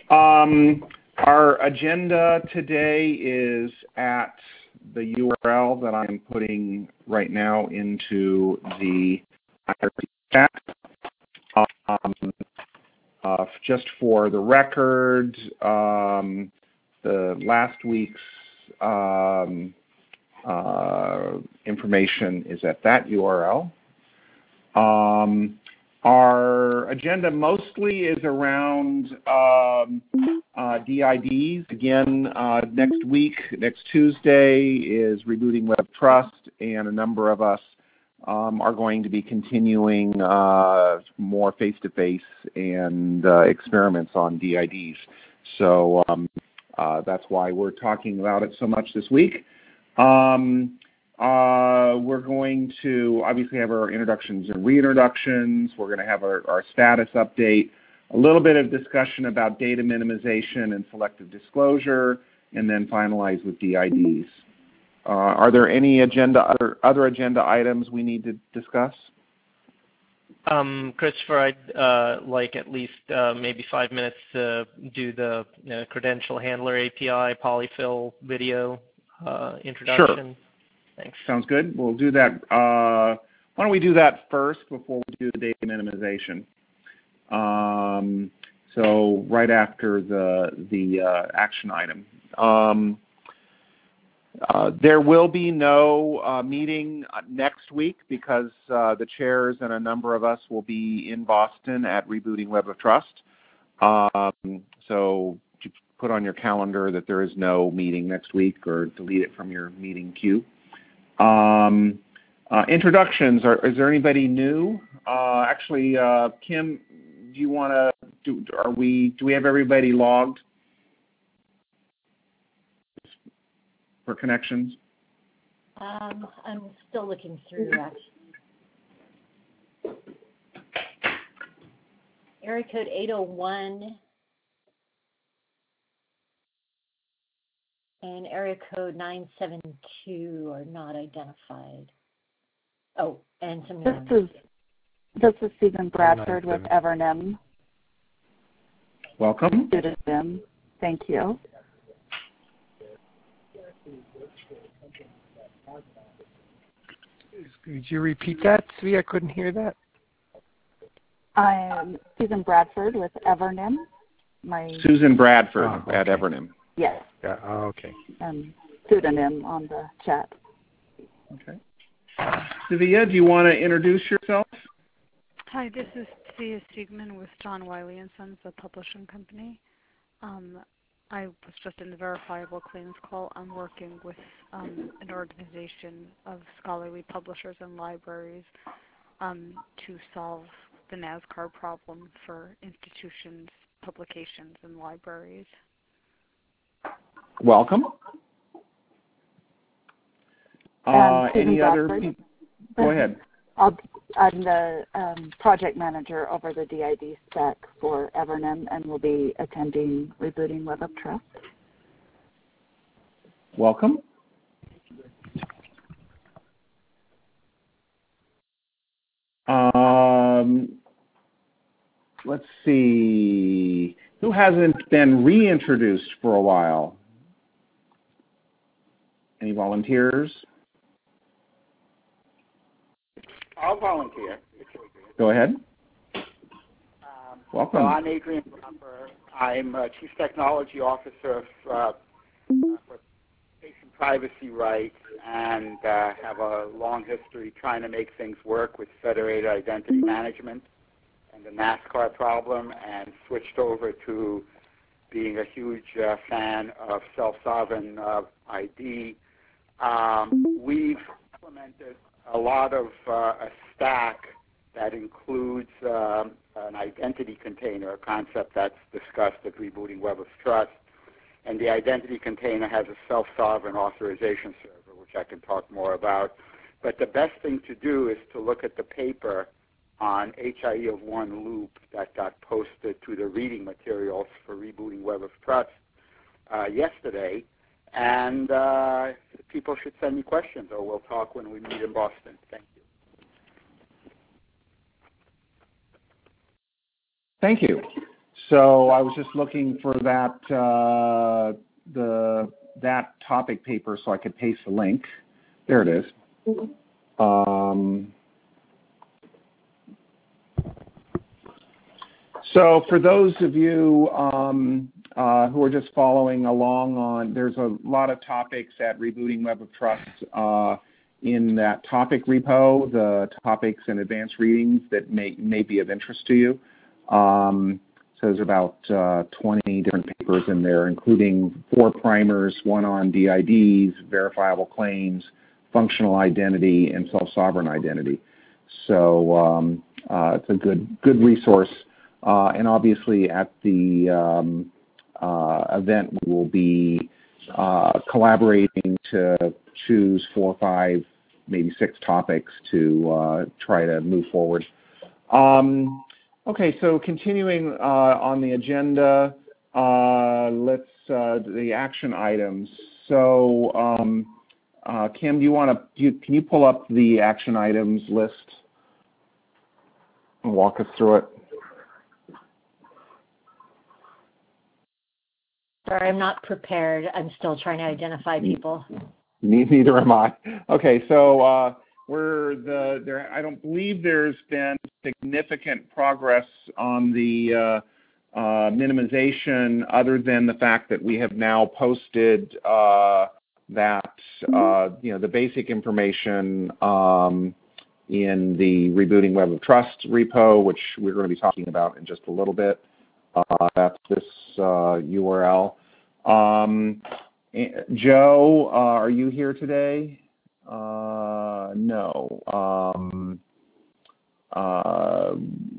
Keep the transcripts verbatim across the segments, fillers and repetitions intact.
Um, our agenda today is at the U R L that I'm putting right now into the chat. Um, uh, just for the record, um, the last week's um, uh, information is at that U R L. Um, our agenda mostly is around um, uh, D I Ds. Again, uh, next week, next Tuesday, is Rebooting Web Trust, and a number of us um, are going to be continuing uh, more face-to-face and uh, experiments on D I Ds. So um, uh, that's why we're talking about it so much this week. Um, Uh, we're going to obviously have our introductions and reintroductions. We're going to have our, our status update, a little bit of discussion about data minimization and selective disclosure, and then finalize with D I Ds. Uh, are there any agenda other, other agenda items we need to discuss? Um, Christopher, I'd uh, like at least uh, maybe five minutes to do the uh, credential handler A P I polyfill video uh, introduction. Sure. Thanks. Sounds good. We'll do that. Uh, why don't we do that first before we do the data minimization? Um, so right after the the uh, action item. Um, uh, there will be no uh, meeting next week because uh, the chairs and a number of us will be in Boston at Rebooting Web of Trust. Um, so put on your calendar that there is no meeting next week, or delete it from your meeting queue. Um, uh, introductions. Are, is there anybody new? Uh, actually, uh, Kim, do you want to? Do are we? Do we have everybody logged for connections? Um, I'm still looking through actually. Area code eight oh one and area code nine seven two are not identified. Oh, and some This is this is Susan Bradford with Evernym. Welcome. Pseudonym. Thank you. Could you repeat that, Svi? I couldn't hear that. I'm Susan Bradford with Evernym. My Susan Bradford oh, okay. at Evernym. Yes. Yeah. Oh, okay. Um, pseudonym on the chat. Okay. Savia, do you want to introduce yourself? Hi, this is Thea Siegman with John Wiley and Sons, the publishing company. Um, I was just in the verifiable claims call. I'm working with um, an organization of scholarly publishers and libraries um, to solve the NASCAR problem for institutions, publications, and libraries. Welcome. Uh, any other people? Go ahead. I'll, I'm the um, project manager over the D I D spec for Evernym and will be attending Rebooting Web of Trust. Welcome. Um, let's see. Who hasn't been reintroduced for a while? Any volunteers? I'll volunteer. Go ahead. Um, Welcome. So I'm Adrian Proper. I'm uh, Chief Technology Officer of, uh, for patient privacy rights and uh, have a long history trying to make things work with federated identity management and the NASCAR problem, and switched over to being a huge uh, fan of self-sovereign uh, I D. Um, we've implemented a lot of uh, a stack that includes um, an identity container, a concept that's discussed at Rebooting Web of Trust. And the identity container has a self-sovereign authorization server, which I can talk more about. But the best thing to do is to look at the paper on H I E of one loop that got posted to the reading materials for Rebooting Web of Trust uh, yesterday. And uh, people should send me questions, or we'll talk when we meet in Boston. Thank you. Thank you. So I was just looking for that uh, the that topic paper so I could paste the link. There it is. Um, so for those of you um, uh, who are just following along on, there's a lot of topics at Rebooting Web of Trust uh, in that topic repo, the topics and advanced readings that may, may be of interest to you. Um, so there's about uh, twenty different papers in there, including four primers, one on D I Ds, verifiable claims, functional identity, and self-sovereign identity. So um, uh, it's a good good resource. Uh, and obviously at the um, uh, event, we will be uh, collaborating to choose four or five, maybe six topics to uh, try to move forward. Um, okay, so continuing uh, on the agenda, uh, let's uh, the action items. So um, uh, Kim, do you want to? Can you pull up the action items list and walk us through it? Sorry, I'm not prepared. I'm still trying to identify people. Neither am I. Okay, so uh, we're the there. I don't believe there's been significant progress on the uh, uh, minimization, other than the fact that we have now posted uh, that uh, you know the basic information um, in the Rebooting Web of Trust repo, which we're going to be talking about in just a little bit. Uh, that's this uh, U R L. Um, Joe, uh, are you here today? Uh, no. Um, uh,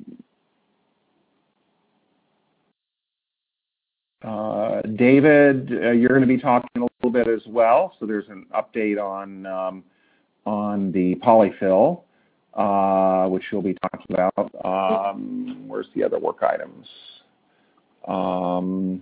uh, David, uh, you're going to be talking a little bit as well. So there's an update on um, on the polyfill, uh, which you'll be talking about. Um, where's the other work items? Um,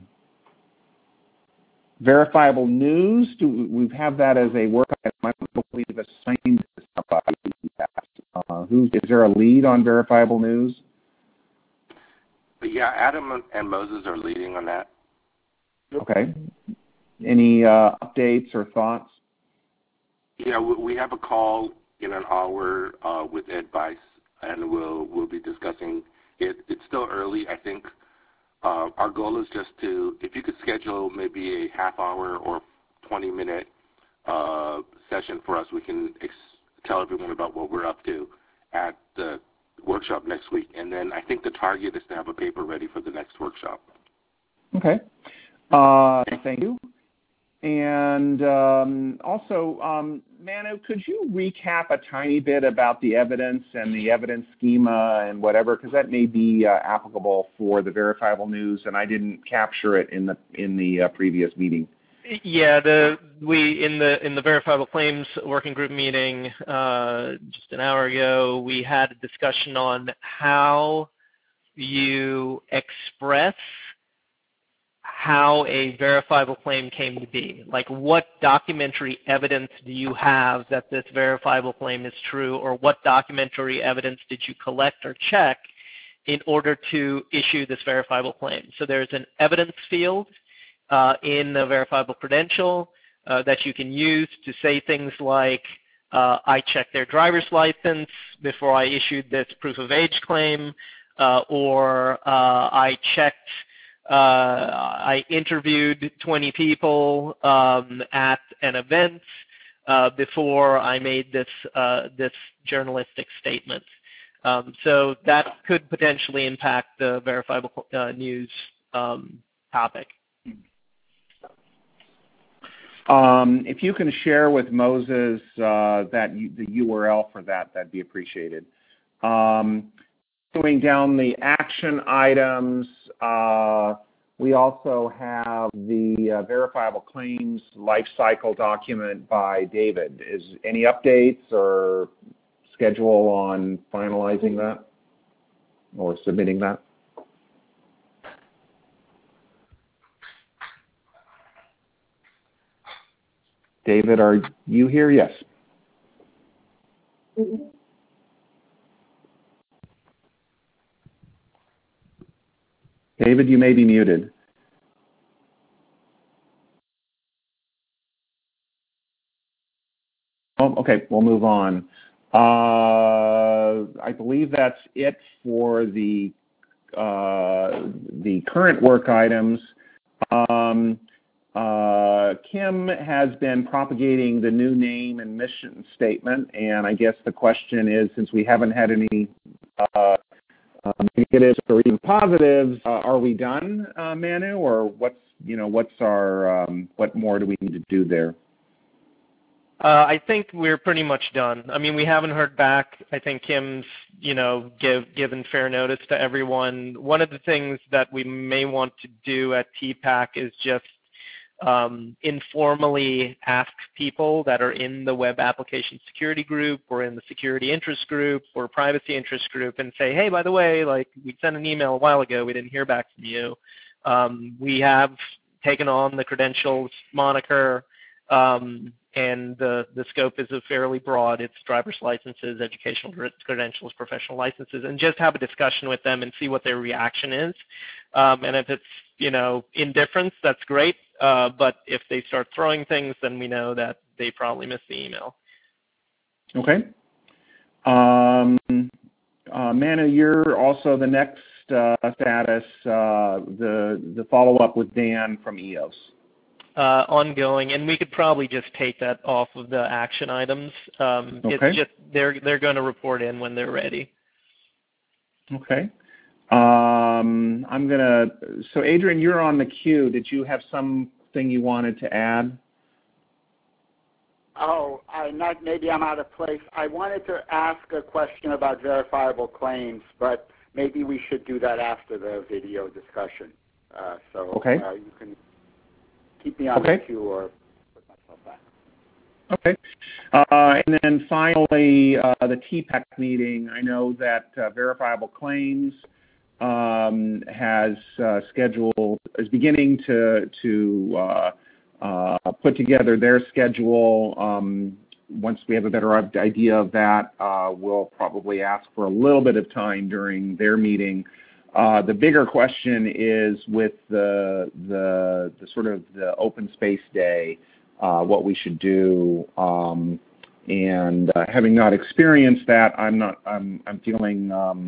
verifiable news, do we have that as a work item? I don't believe we've assigned somebody that. Uh, who's, is there a lead on verifiable news? Yeah, Adam and Moses are leading on that. Okay. Any uh, updates or thoughts? Yeah, we have a call in an hour uh, with Ed Bice, and we'll we'll be discussing it. It's still early, I think. Uh, our goal is just to, if you could schedule maybe a half hour or twenty minute uh, session for us, we can ex tell everyone about what we're up to at the workshop next week. And then I think the target is to have a paper ready for the next workshop. Okay. Uh, thank you. And um, also, um, Manu, could you recap a tiny bit about the evidence and the evidence schema and whatever, because that may be uh, applicable for the verifiable news, and I didn't capture it in the in the uh, previous meeting. Yeah, the we in the in the verifiable claims working group meeting uh, just an hour ago, we had a discussion on how you express how a verifiable claim came to be. Like, what documentary evidence do you have that this verifiable claim is true, or what documentary evidence did you collect or check in order to issue this verifiable claim? So there's an evidence field uh, in the verifiable credential uh, that you can use to say things like, uh, I checked their driver's license before I issued this proof of age claim, uh, or uh, I checked Uh, I interviewed twenty people um, at an event uh, before I made this uh, this journalistic statement. Um, so that could potentially impact the verifiable uh, news um, topic. Um, if you can share with Moses uh, that the U R L for that, that'd be appreciated. Um, Going down the action items, uh, we also have the uh, verifiable claims lifecycle document by David. Is any updates or schedule on finalizing that or submitting that? David, are you here? Yes. David, David, you may be muted. Oh, okay, we'll move on. Uh, I believe that's it for the uh, the current work items. Um, uh, Kim has been propagating the new name and mission statement, and I guess the question is, since we haven't had any uh, uh, negatives or even positives, uh, are we done, uh, Manu, or what's you know what's our um, what more do we need to do there? Uh, I think we're pretty much done. I mean, we haven't heard back. I think Kim's, you know, give, given fair notice to everyone. One of the things that we may want to do at T PAC is just um, informally ask people that are in the web application security group or in the security interest group or privacy interest group and say, hey, by the way, like we sent an email a while ago, we didn't hear back from you. Um, we have taken on the credentials moniker. Um, and the, the scope is fairly broad. It's driver's licenses, educational credentials, professional licenses, and just have a discussion with them and see what their reaction is. Um, and if it's, you know, indifference, that's great. Uh, but if they start throwing things, then we know that they probably missed the email. Okay. Um, uh, Manu, you're also the next uh, status, uh, the, the follow-up with Dan from E O S. Uh, ongoing, and we could probably just take that off of the action items. Um, okay. It's just they're they're going to report in when they're ready. Okay. Um, I'm gonna. So, Adrian, you're on the queue. Did you have something you wanted to add? Oh, I not maybe I'm out of place. I wanted to ask a question about verifiable claims, but maybe we should do that after the video discussion. Uh, so okay. uh, you can. Keep me on okay. the queue or put myself back. Okay. Uh, and then finally, uh, the T PAC meeting. I know that uh, Verifiable Claims um, has uh, scheduled, is beginning to, to uh, uh, put together their schedule. Um, once we have a better idea of that, uh, we'll probably ask for a little bit of time during their meeting. Uh, the bigger question is with the, the, the sort of the open space day, uh, what we should do. Um, and uh, having not experienced that, I'm not, I'm, I'm feeling, um,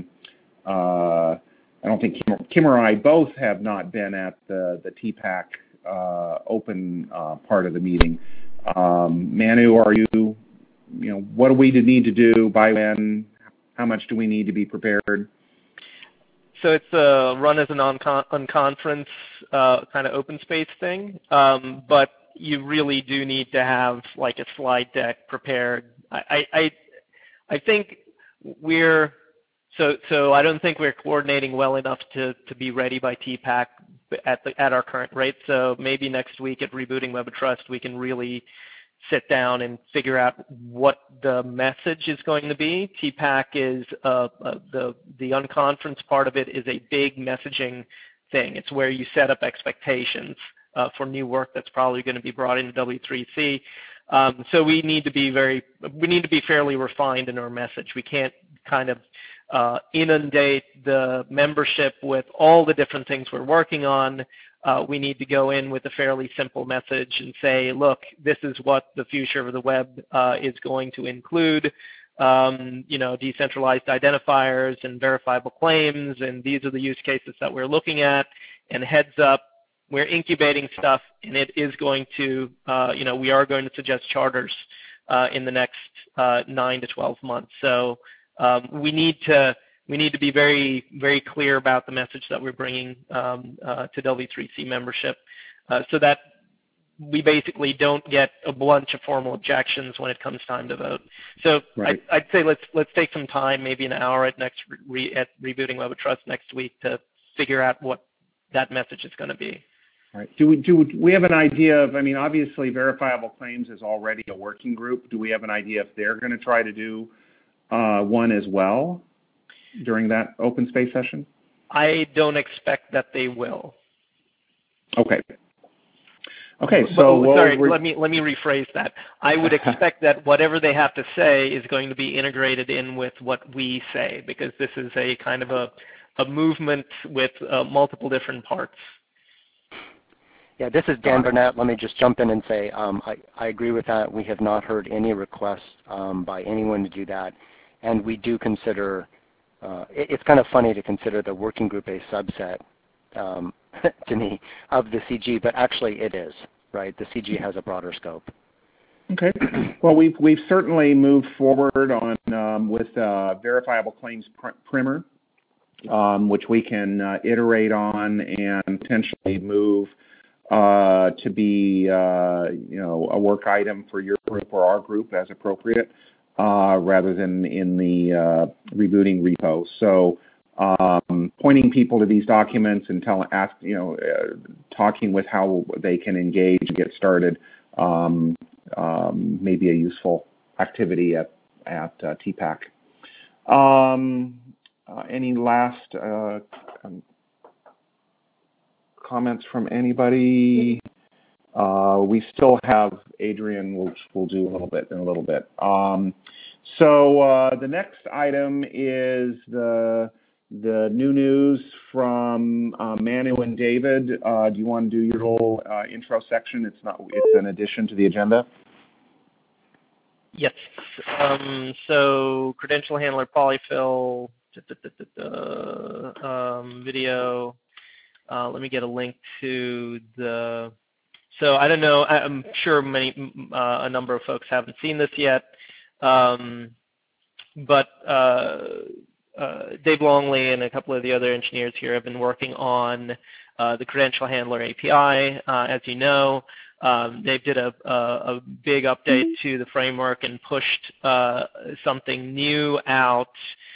uh, I don't think Kim, Kim or I both have not been at the, the T PAC uh, open uh, part of the meeting. Um, Manu, are you, you know, what do we need to do, by when, how much do we need to be prepared? So it's a run as an unconference uh, kind of open space thing, um, but you really do need to have like a slide deck prepared. I, I, I think we're so so. I don't think we're coordinating well enough to to be ready by T PAC at the at our current rate. So maybe next week at Rebooting Web of Trust we can really sit down and figure out what the message is going to be. T PAC is uh, uh, the the unconference part of it is a big messaging thing. It's where you set up expectations uh, for new work that's probably going to be brought into W three C. Um, so we need to be very we need to be fairly refined in our message. We can't kind of uh, inundate the membership with all the different things we're working on. Uh, we need to go in with a fairly simple message and say, look, this is what the future of the web uh, is going to include, um, you know, decentralized identifiers and verifiable claims, and these are the use cases that we're looking at, and heads up, we're incubating stuff, and it is going to, uh, you know, we are going to suggest charters uh, in the next uh, nine to twelve months. So um, we need to We need to be very, very clear about the message that we're bringing um, uh, to W three C membership uh, so that we basically don't get a bunch of formal objections when it comes time to vote. So right. I'd, I'd say let's let's take some time, maybe an hour at next re, at Rebooting Web of Trust next week to figure out what that message is going to be. Right. Do we do we have an idea of? I mean, obviously, Verifiable Claims is already a working group. Do we have an idea if they're going to try to do uh, one as well during that open space session? I don't expect that they will. Okay. Okay. So well, sorry, we'll, let me let me rephrase that. I would expect that whatever they have to say is going to be integrated in with what we say, because this is a kind of a a movement with uh, multiple different parts. Yeah, this is Dan Burnett. Let me just jump in and say um, I, I agree with that. We have not heard any requests um, by anyone to do that. And we do consider, uh, it, it's kind of funny to consider the working group a subset um, to me of the C G, but actually it is, right? The C G has a broader scope. Okay. Well, we've, we've certainly moved forward on um, with uh, verifiable claims pr primer, um, which we can uh, iterate on and potentially move Uh, to be, uh, you know, a work item for your group or our group as appropriate, uh, rather than in the uh, rebooting repo. So, um, pointing people to these documents and telling, ask, you know, uh, talking with how they can engage and get started, um, um, may be a useful activity at at uh, T PAC. Um, uh, any last Uh, um, comments from anybody? Uh, we still have Adrian, which we'll do a little bit in a little bit. Um, so uh, the next item is the the new news from uh, Manu and David. Uh, do you want to do your little uh, intro section? It's not. It's an addition to the agenda. Yes. Um, so credential handler polyfill da, da, da, da, da, um, video. Uh, let me get a link to the, so I don't know, I'm sure many, uh, a number of folks haven't seen this yet, um, but uh, uh, Dave Longley and a couple of the other engineers here have been working on uh, the credential handler A P I, uh, as you know. Um, they did a, a, a big update to the framework and pushed uh, something new out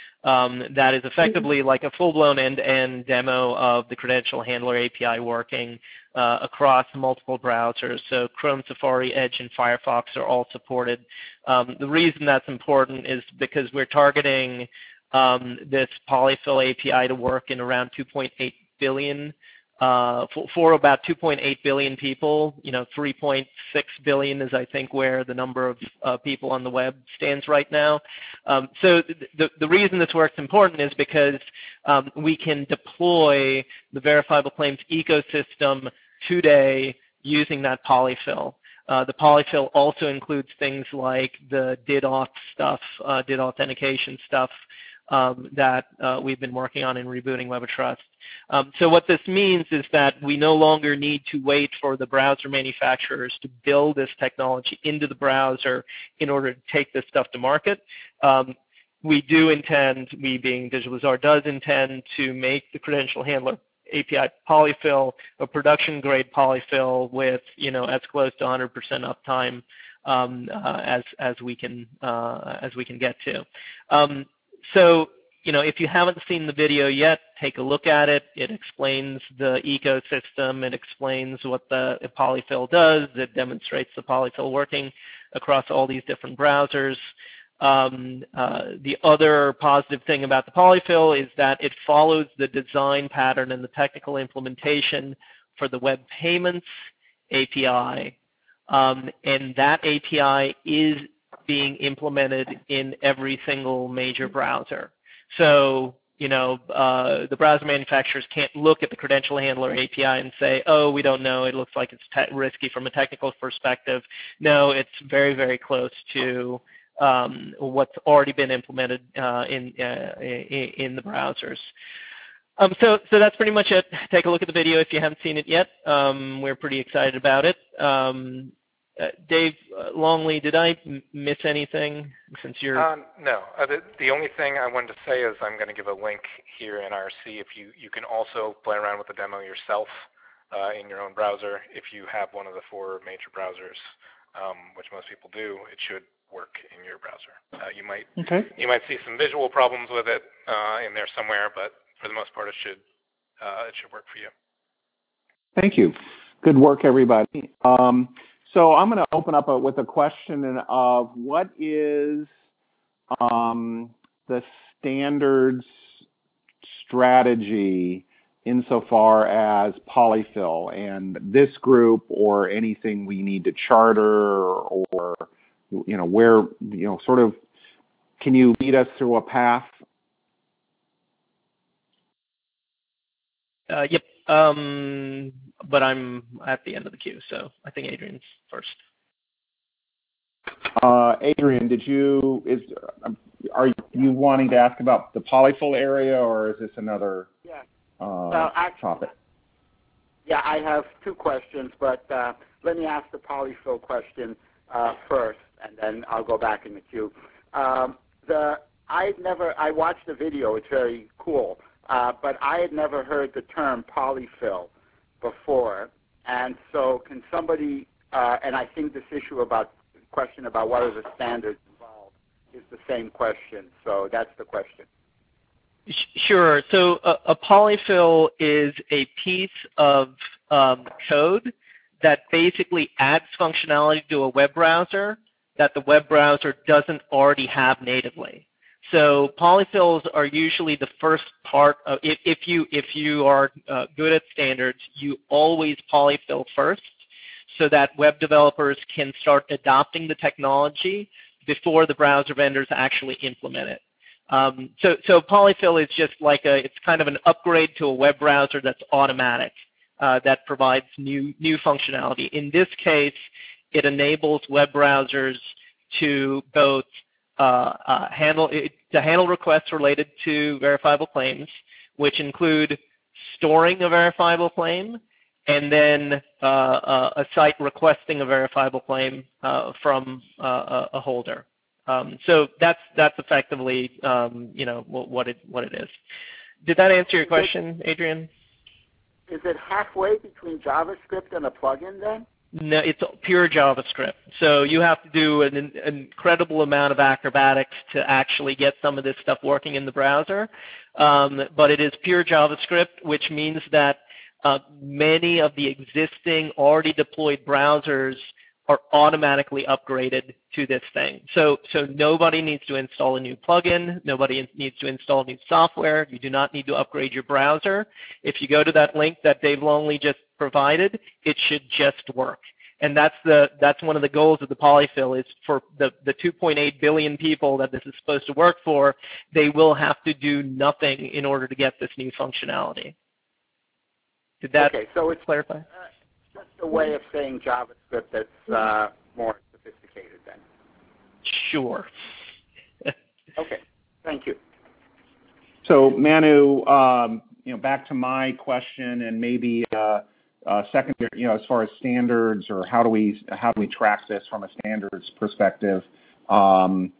Um, that is effectively like a full-blown end-to-end demo of the credential handler A P I working uh, across multiple browsers. So Chrome, Safari, Edge, and Firefox are all supported. Um, the reason that's important is because we're targeting um, this polyfill A P I to work in around two point eight billion Uh, for, for about two point eight billion people. You know, three point six billion is, I think, where the number of uh, people on the web stands right now. Um, so th the, the reason this work's important is because um, we can deploy the verifiable claims ecosystem today using that polyfill. Uh, the polyfill also includes things like the DidAuth stuff, uh, D I D authentication stuff, Um, that uh, we've been working on in rebooting Web of Trust. Um, so what this means is that we no longer need to wait for the browser manufacturers to build this technology into the browser in order to take this stuff to market. Um, we do intend, we being DigitalBazaar does intend to make the credential handler A P I polyfill a production-grade polyfill with, you know, as close to one hundred percent uptime um, uh, as as we can uh, as we can get to. Um, So, you know, if you haven't seen the video yet, take a look at it. It explains the ecosystem. It explains what the polyfill does. It demonstrates the polyfill working across all these different browsers. Um, uh, the other positive thing about the polyfill is that it follows the design pattern and the technical implementation for the Web Payments A P I. Um, and that A P I is being implemented in every single major browser. So, you know, uh, the browser manufacturers can't look at the credential handler A P I and say, oh, we don't know, it looks like it's risky from a technical perspective. No, it's very, very close to um, what's already been implemented uh, in, uh, in the browsers. Um, so, so that's pretty much it. Take a look at the video if you haven't seen it yet. Um, we're pretty excited about it. Um, Uh, Dave uh, Longley, did I m miss anything since you're... Um, no. Uh, the, the only thing I wanted to say is I'm going to give a link here in R C. If you, you can also play around with the demo yourself uh, in your own browser. If you have one of the four major browsers, um, which most people do, it should work in your browser. Uh, you might okay. you might see some visual problems with it uh, in there somewhere, but for the most part, it should uh, it should work for you. Thank you. Good work, everybody. Um, So I'm going to open up a, with a question of what is um, the standards strategy insofar as polyfill and this group or anything we need to charter or, you know, where, you know, sort of, can you lead us through a path? Uh, yep. Um, but I'm at the end of the queue, so I think Adrian's first. Uh, Adrian, did you is are you wanting to ask about the polyfill area, or is this another yeah. uh, well, actually, topic? Yeah, I have two questions, but uh, let me ask the polyfill question uh, first, and then I'll go back in the queue. Um, the I never I watched the video; it's very cool, uh, but I had never heard the term polyfill before, and so can somebody? Uh, and I think this issue about question about what are the standards involved is the same question. So that's the question. Sure. So a, a polyfill is a piece of um, code that basically adds functionality to a web browser that the web browser doesn't already have natively. So polyfills are usually the first part of, if, if you if you are uh, good at standards, you always polyfill first, so that web developers can start adopting the technology before the browser vendors actually implement it. Um, so, so polyfill is just like a, it's kind of an upgrade to a web browser that's automatic, uh, that provides new, new functionality. In this case, it enables web browsers to both uh, uh, handle, to handle requests related to verifiable claims, which include storing a verifiable claim, and then uh, uh, a site requesting a verifiable claim uh, from uh, a holder. Um, so that's that's effectively um, you know what it what it is. Did that answer your question, Adrian? Is it halfway between JavaScript and a plugin then? No, it's pure JavaScript. So you have to do an, an incredible amount of acrobatics to actually get some of this stuff working in the browser. Um, but it is pure JavaScript, which means that Uh, many of the existing already deployed browsers are automatically upgraded to this thing. So, so nobody needs to install a new plugin. Nobody needs to install new software. You do not need to upgrade your browser. If you go to that link that Dave Longley just provided, it should just work. And that's the that's one of the goals of the polyfill is for the, the two point eight billion people that this is supposed to work for, they will have to do nothing in order to get this new functionality. Did that okay, so it's clarify? Uh, just a way of saying JavaScript that's uh, more sophisticated then. Sure. Okay, thank you. So Manu, um, you know, back to my question, and maybe uh, uh, secondary, you know, as far as standards, or how do we how do we track this from a standards perspective, um,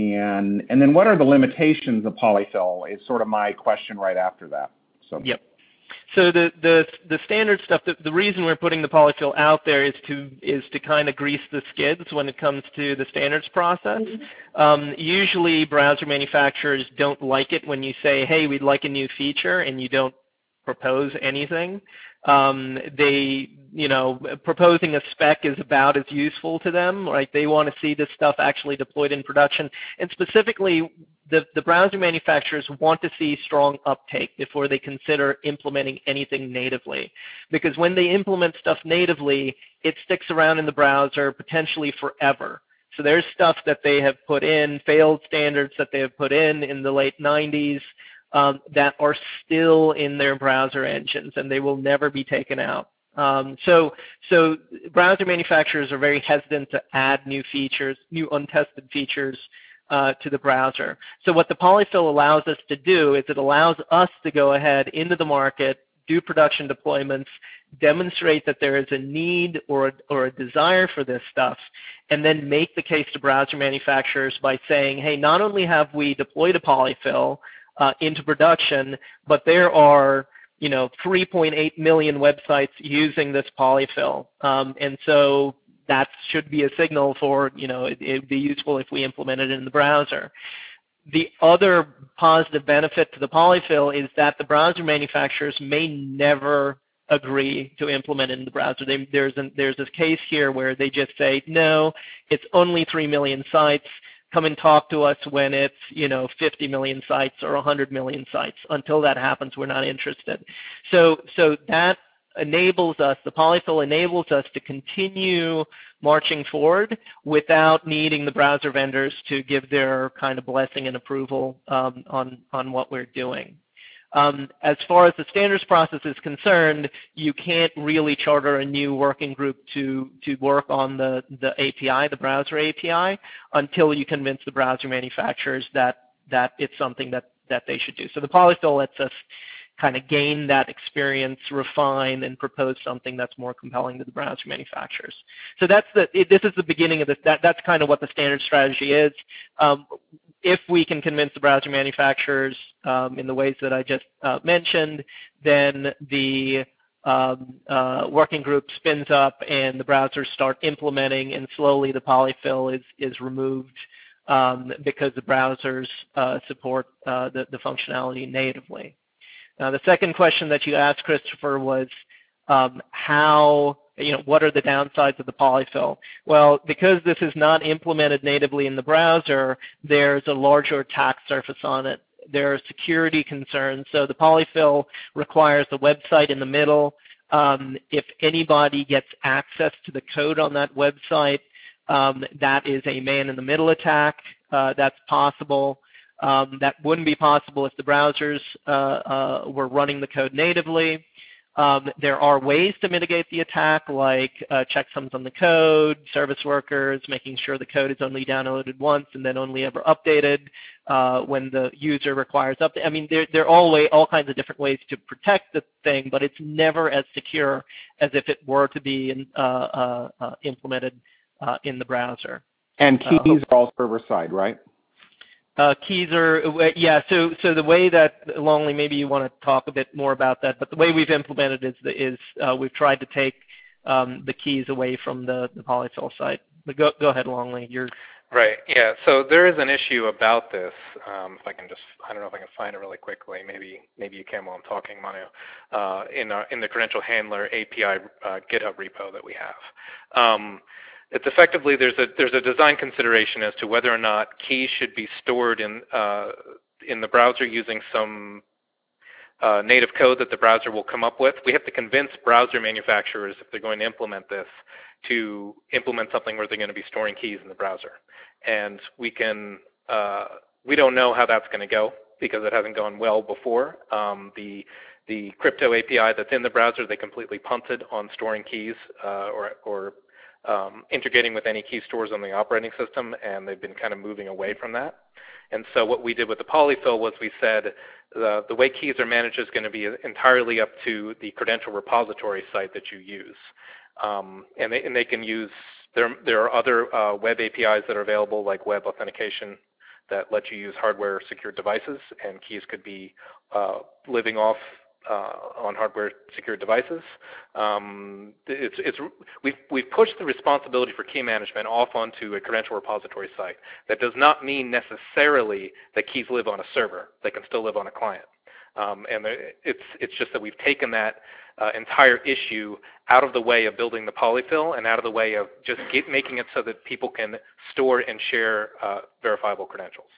and and then what are the limitations of polyfill? Is sort of my question right after that. So. Yep. So the, the, the standard stuff, the, the reason we're putting the polyfill out there is to, is to kind of grease the skids when it comes to the standards process. Um, usually browser manufacturers don't like it when you say, hey, we'd like a new feature, and you don't propose anything. Um, they, you know, proposing a spec is about as useful to them, right? They want to see this stuff actually deployed in production. And specifically, the, the browser manufacturers want to see strong uptake before they consider implementing anything natively. Because when they implement stuff natively, it sticks around in the browser potentially forever. So there's stuff that they have put in, failed standards that they have put in in the late nineties, Um, that are still in their browser engines, and they will never be taken out. Um, so, so browser manufacturers are very hesitant to add new features, new untested features uh, to the browser. So what the polyfill allows us to do is it allows us to go ahead into the market, do production deployments, demonstrate that there is a need or a, or a desire for this stuff, and then make the case to browser manufacturers by saying, hey, not only have we deployed a polyfill Uh, into production, but there are, you know, three point eight million websites using this polyfill, um, and so that should be a signal for, you know, it would be useful if we implement it in the browser. The other positive benefit to the polyfill is that the browser manufacturers may never agree to implement it in the browser. They, there's, an, there's a case here where they just say, no, it's only three million sites. Come and talk to us when it's, you know, fifty million sites or one hundred million sites. Until that happens, we're not interested. So, so that enables us, the polyfill enables us to continue marching forward without needing the browser vendors to give their kind of blessing and approval um, on, on what we're doing. Um, as far as the standards process is concerned, you can't really charter a new working group to, to work on the, the A P I, the browser A P I, until you convince the browser manufacturers that, that it's something that, that they should do. So the polyfill lets us kind of gain that experience, refine, and propose something that's more compelling to the browser manufacturers. So that's the, it, this is the beginning of this. That, that's kind of what the standard strategy is. Um, if we can convince the browser manufacturers um, in the ways that I just uh, mentioned, then the um, uh, working group spins up and the browsers start implementing, and slowly the polyfill is, is removed um, because the browsers uh, support uh, the, the functionality natively. Now, the second question that you asked, Christopher, was um, how, you know, what are the downsides of the polyfill? Well, because this is not implemented natively in the browser, there's a larger attack surface on it. There are security concerns. So the polyfill requires a website in the middle. Um, if anybody gets access to the code on that website, um, that is a man-in-the-middle attack. Uh, that's possible. Um, that wouldn't be possible if the browsers uh, uh, were running the code natively. Um, there are ways to mitigate the attack, like uh, checksums on the code, service workers, making sure the code is only downloaded once and then only ever updated uh, when the user requires update. I mean, there, there are all, way, all kinds of different ways to protect the thing, but it's never as secure as if it were to be in, uh, uh, uh, implemented uh, in the browser. And keys uh, are all server-side, right? Uh, keys are, yeah, so so the way that, Longley, maybe you want to talk a bit more about that, but the way we've implemented is, the, is uh, we've tried to take um, the keys away from the, the polyfill site. But go, go ahead, Longley. You're... Right, yeah, so there is an issue about this. Um, if I can just, I don't know if I can find it really quickly. Maybe maybe you can while I'm talking, Manu. Uh, in, our, in the credential handler A P I uh, GitHub repo that we have. Um, It's effectively, there's a, there's a design consideration as to whether or not keys should be stored in, uh, in the browser using some uh, native code that the browser will come up with. We have to convince browser manufacturers, if they're going to implement this, to implement something where they're going to be storing keys in the browser. And we can, uh, we don't know how that's going to go because it hasn't gone well before. Um, the, the crypto A P I that's in the browser, they completely punted on storing keys uh, or, or Um, integrating with any key stores on the operating system, and they've been kind of moving away from that. And so what we did with the polyfill was we said the, the way keys are managed is going to be entirely up to the credential repository site that you use. Um, and, they, and they can use, there, there are other uh, web A P Is that are available, like web authentication, that let you use hardware secured devices, and keys could be uh, living off Uh, on hardware secured devices. Um, it's, it's, we've, we've pushed the responsibility for key management off onto a credential repository site. That does not mean necessarily that keys live on a server. They can still live on a client. Um, and it's, it's just that we've taken that uh, entire issue out of the way of building the polyfill and out of the way of just get, making it so that people can store and share uh, verifiable credentials.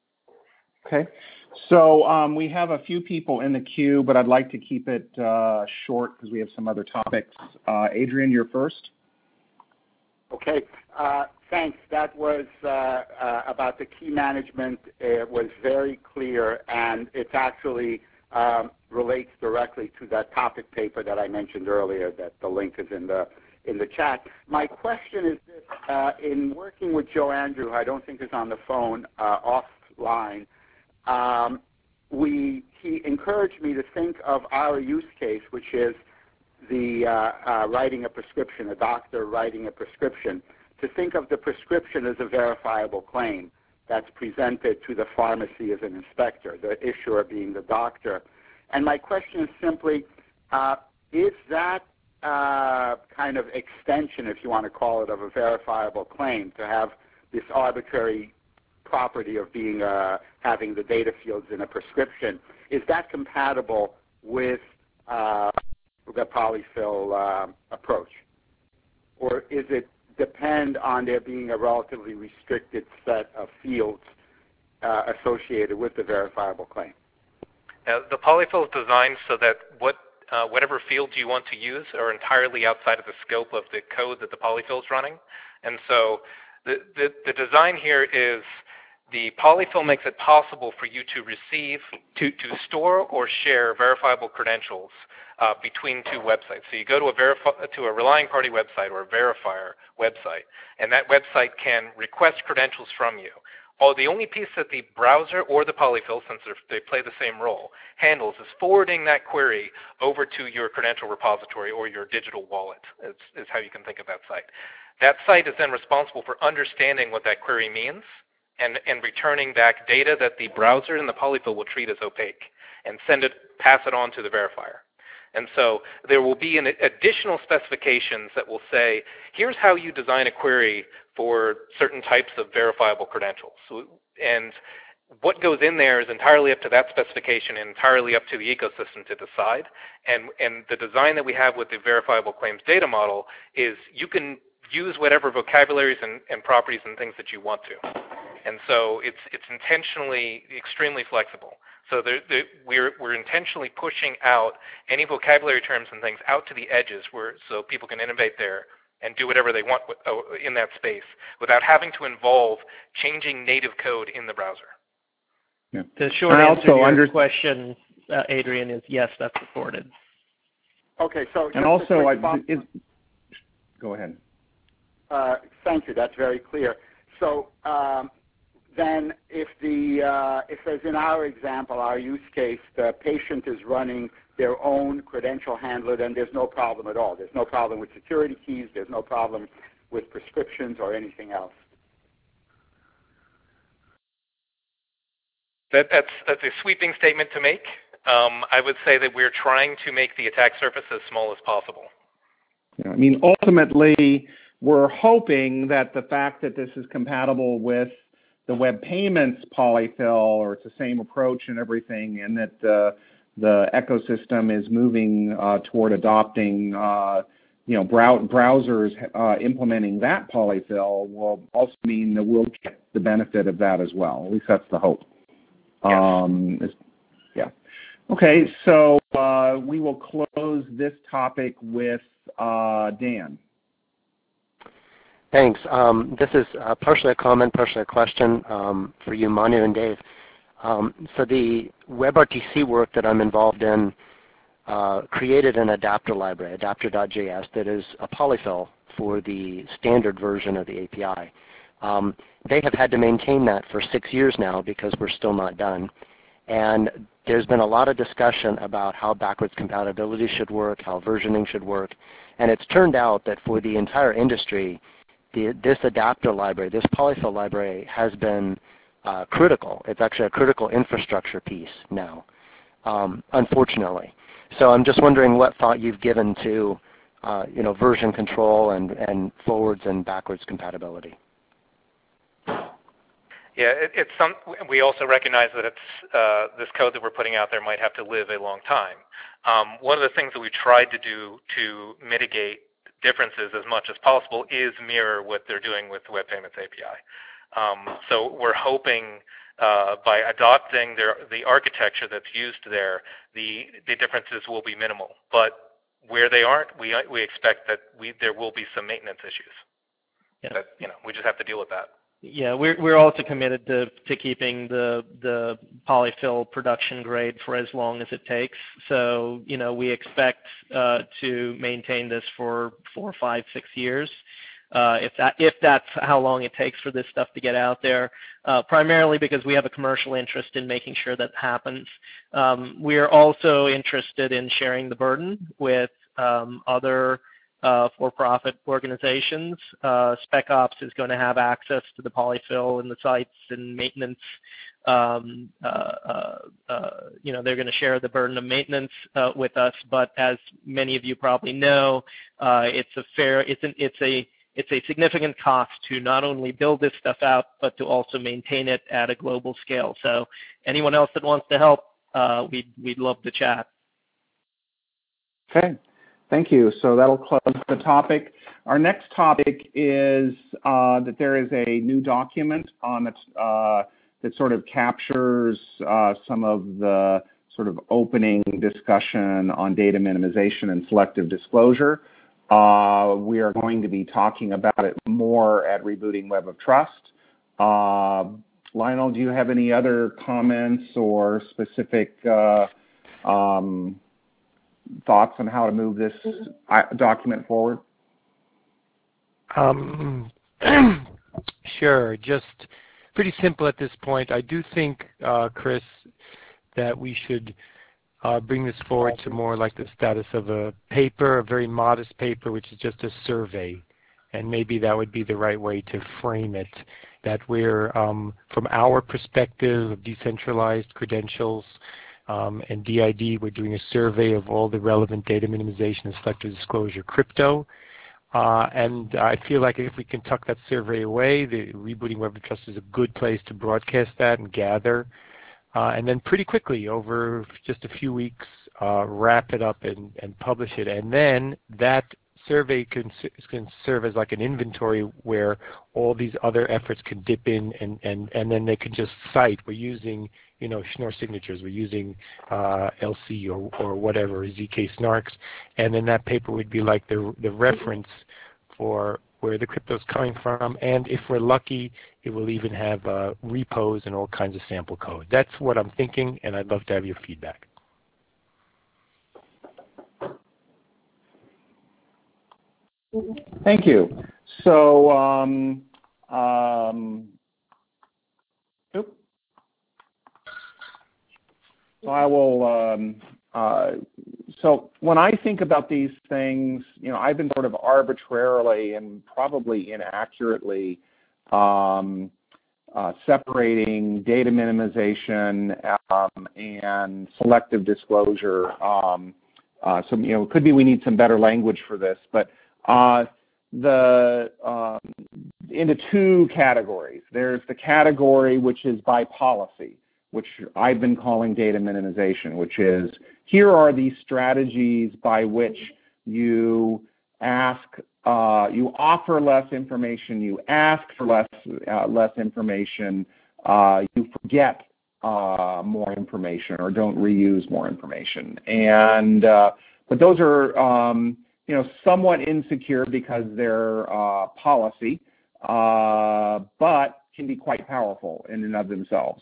Okay. So um, we have a few people in the queue, but I'd like to keep it uh, short because we have some other topics. Uh, Adrian, you're first. Okay. Uh, thanks. That was uh, uh, about the key management. It was very clear, and it actually um, relates directly to that topic paper that I mentioned earlier, that the link is in the in the chat. My question is this. Uh, in working with Joe Andrew, who I don't think is on the phone, uh, offline, Um, we, he encouraged me to think of our use case, which is the uh, uh, writing a prescription, a doctor writing a prescription, to think of the prescription as a verifiable claim that's presented to the pharmacy as an inspector, the issuer being the doctor. And my question is simply, uh, is that uh, kind of extension, if you want to call it, of a verifiable claim, to have this arbitrary property of being uh, having the data fields in a prescription, is that compatible with uh, the polyfill uh, approach? Or is it depend on there being a relatively restricted set of fields uh, associated with the verifiable claim? Now, the polyfill is designed so that what, uh, whatever fields you want to use are entirely outside of the scope of the code that the polyfill is running. And so the, the, the design here is The polyfill makes it possible for you to receive, to, to store or share verifiable credentials uh, between two websites. So you go to a, verifi- to a relying party website or a verifier website, and that website can request credentials from you. Oh, the only piece that the browser or the polyfill, since they play the same role, handles is forwarding that query over to your credential repository or your digital wallet, is, is how you can think of that site. That site is then responsible for understanding what that query means and, and returning back data that the browser and the polyfill will treat as opaque and send it, pass it on to the verifier. And so there will be an additional specifications that will say, here's how you design a query for certain types of verifiable credentials. So, and what goes in there is entirely up to that specification and entirely up to the ecosystem to decide. And, and the design that we have with the verifiable claims data model is you can use whatever vocabularies and, and properties and things that you want to. And so it's, it's intentionally extremely flexible. So there, there, we're, we're intentionally pushing out any vocabulary terms and things out to the edges where, so people can innovate there and do whatever they want with, uh, in that space without having to involve changing native code in the browser. Yeah. The short answer to your under- question, uh, Adrian, is yes, that's supported. Okay, so and also, I, is, go ahead. Uh, thank you. That's very clear. So um, then, if the uh, if as in our example, our use case, the patient is running their own credential handler, then there's no problem at all. There's no problem with security keys. There's no problem with prescriptions or anything else. That, that's, that's a sweeping statement to make. Um, I would say that we're trying to make the attack surface as small as possible. Yeah, I mean, ultimately, we're hoping that the fact that this is compatible with the web payments polyfill, or it's the same approach and everything, and that uh, the ecosystem is moving uh, toward adopting, uh, you know, brow- browsers uh, implementing that polyfill will also mean that we'll get the benefit of that as well. At least that's the hope. Yes. Um, yeah. Okay, so uh, we will close this topic with uh, Dan. Thanks. Um, this is uh, partially a comment, partially a question um, for you, Manu and Dave. Um, so the WebRTC work that I'm involved in uh, created an adapter library, adapter dot J S, that is a polyfill for the standard version of the A P I. Um, they have had to maintain that for six years now because we're still not done. And there's been a lot of discussion about how backwards compatibility should work, how versioning should work. And it's turned out that for the entire industry, the, this adapter library, this polyfill library has been uh, critical. It's actually a critical infrastructure piece now, um, unfortunately. So I'm just wondering what thought you've given to uh, you know, version control and, and forwards and backwards compatibility. Yeah, it, it's some. We also recognize that it's uh, this code that we're putting out there might have to live a long time. Um, one of the things that we tried to do to mitigate differences as much as possible is mirror what they're doing with the Web Payments A P I. Um, so we're hoping uh, by adopting their, the architecture that's used there, the the differences will be minimal. But where they aren't, we we expect that we there will be some maintenance issues. Yeah. That, you know, we just have to deal with that. Yeah, we're we're also committed to to keeping the the polyfill production grade for as long as it takes. So you know we expect uh, to maintain this for four, five, six years. Uh, if that if that's how long it takes for this stuff to get out there, uh, primarily because we have a commercial interest in making sure that happens. Um, we are also interested in sharing the burden with um, other Uh, for-profit organizations. Uh, SpecOps is going to have access to the polyfill and the sites and maintenance. Um, uh, uh, uh, you know, they're going to share the burden of maintenance uh, with us. But as many of you probably know, uh, it's a fair, it's an, it's a, it's a significant cost to not only build this stuff out, but to also maintain it at a global scale. So, anyone else that wants to help, uh, we'd we'd love to chat. Okay. Thank you. So that'll close the topic. Our next topic is uh, that there is a new document on it, uh, that sort of captures uh, some of the sort of opening discussion on data minimization and selective disclosure. Uh, we are going to be talking about it more at Rebooting Web of Trust. Uh, Lionel, do you have any other comments or specific uh, um, thoughts on how to move this document forward? Um, sure. Just pretty simple at this point. I do think, uh, Chris, that we should uh, bring this forward to more like the status of a paper, a very modest paper, which is just a survey. And maybe that would be the right way to frame it, that we're, um, from our perspective of decentralized credentials um, and D I D, we're doing a survey of all the relevant data minimization and selective disclosure crypto. Uh, and I feel like if we can tuck that survey away, the Rebooting Web of Trust is a good place to broadcast that and gather. Uh, and then pretty quickly, over just a few weeks, uh, wrap it up and, and publish it. And then that survey can, can serve as like an inventory where all these other efforts can dip in, and, and, and then they can just cite, we're using, you know, Schnorr signatures, we're using uh, L C or, or whatever, Z K snarks, and then that paper would be like the, the reference for where the crypto is coming from, and if we're lucky, it will even have uh, repos and all kinds of sample code. That's what I'm thinking, and I'd love to have your feedback. Thank you. So, um, um, oops. So I will, um, uh, so when I think about these things, you know, I've been sort of arbitrarily and probably inaccurately um, uh, separating data minimization um, and selective disclosure. Um, uh, so, you know, it could be we need some better language for this, but uh, the um, into two categories. There's the category which is by policy, which I've been calling data minimization, which is here are these strategies by which you ask, uh, you offer less information, you ask for less, uh, less information, uh, you forget uh, more information or don't reuse more information. And, uh, but those are, um, you know, somewhat insecure because they're uh, policy, uh, but can be quite powerful in and of themselves.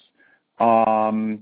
Um,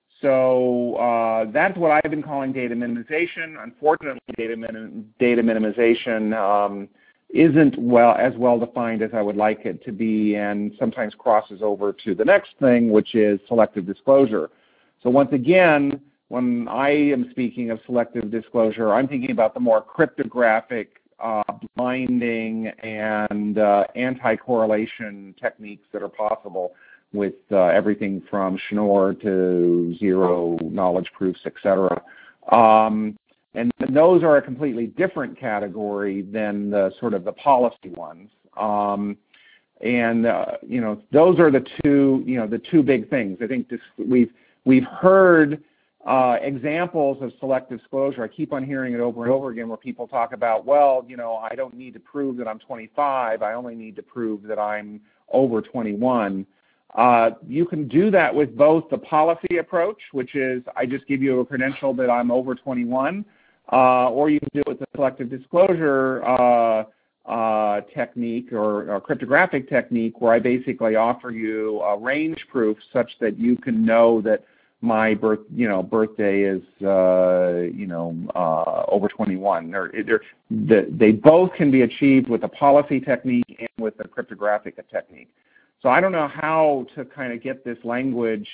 so uh, that's what I've been calling data minimization. Unfortunately, data, minim data minimization um, isn't well as well defined as I would like it to be, and sometimes crosses over to the next thing, which is selective disclosure. So once again, when I am speaking of selective disclosure, I'm thinking about the more cryptographic, uh, blinding, and uh, anti-correlation techniques that are possible with uh, everything from Schnorr to zero knowledge proofs, et cetera. Um, and those are a completely different category than the sort of the policy ones. Um, and uh, you know, those are the two, you know, the two big things. I think this, we've we've heard uh, examples of selective disclosure. I keep on hearing it over and over again where people talk about, well, you know, I don't need to prove that I'm twenty-five. I only need to prove that I'm over twenty-one. Uh, you can do that with both the policy approach, which is I just give you a credential that I'm over twenty-one, uh, or you can do it with the selective disclosure uh, uh, technique or, or cryptographic technique, where I basically offer you a range proof such that you can know that my birth, you know, birthday is, uh, you know, uh, over twenty-one. They're, they're, the, they both can be achieved with a policy technique and with a cryptographic technique. So I don't know how to kind of get this language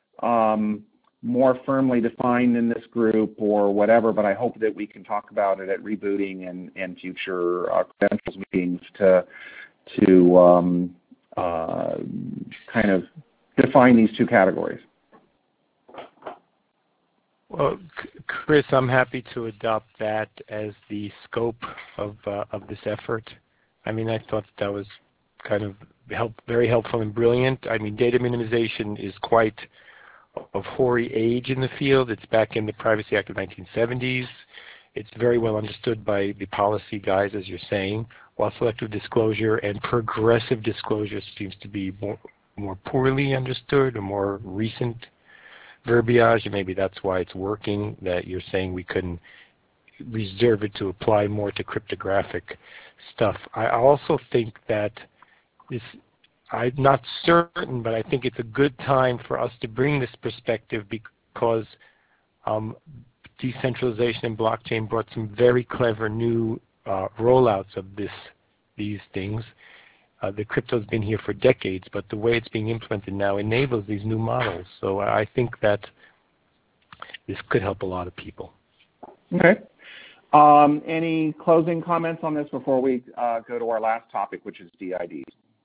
um, more firmly defined in this group or whatever, but I hope that we can talk about it at rebooting and, and future uh, credentials meetings to, to um, uh, kind of define these two categories. Well, Chris, I'm happy to adopt that as the scope of, uh, of this effort. I mean, I thought that was kind of help, very helpful and brilliant. I mean, data minimization is quite of hoary age in the field. It's back in the Privacy Act of nineteen seventies. It's very well understood by the policy guys, as you're saying, while selective disclosure and progressive disclosure seems to be more, more poorly understood or more recent verbiage, and maybe that's why it's working, that you're saying we couldn't reserve it to apply more to cryptographic stuff. I also think that this I'm not certain, but I think it's a good time for us to bring this perspective because um, decentralization and blockchain brought some very clever new uh, rollouts of this, these things. Uh, the crypto's been here for decades, but the way it's being implemented now enables these new models. So I think that this could help a lot of people. Okay. Um, any closing comments on this before we uh, go to our last topic, which is D I Ds?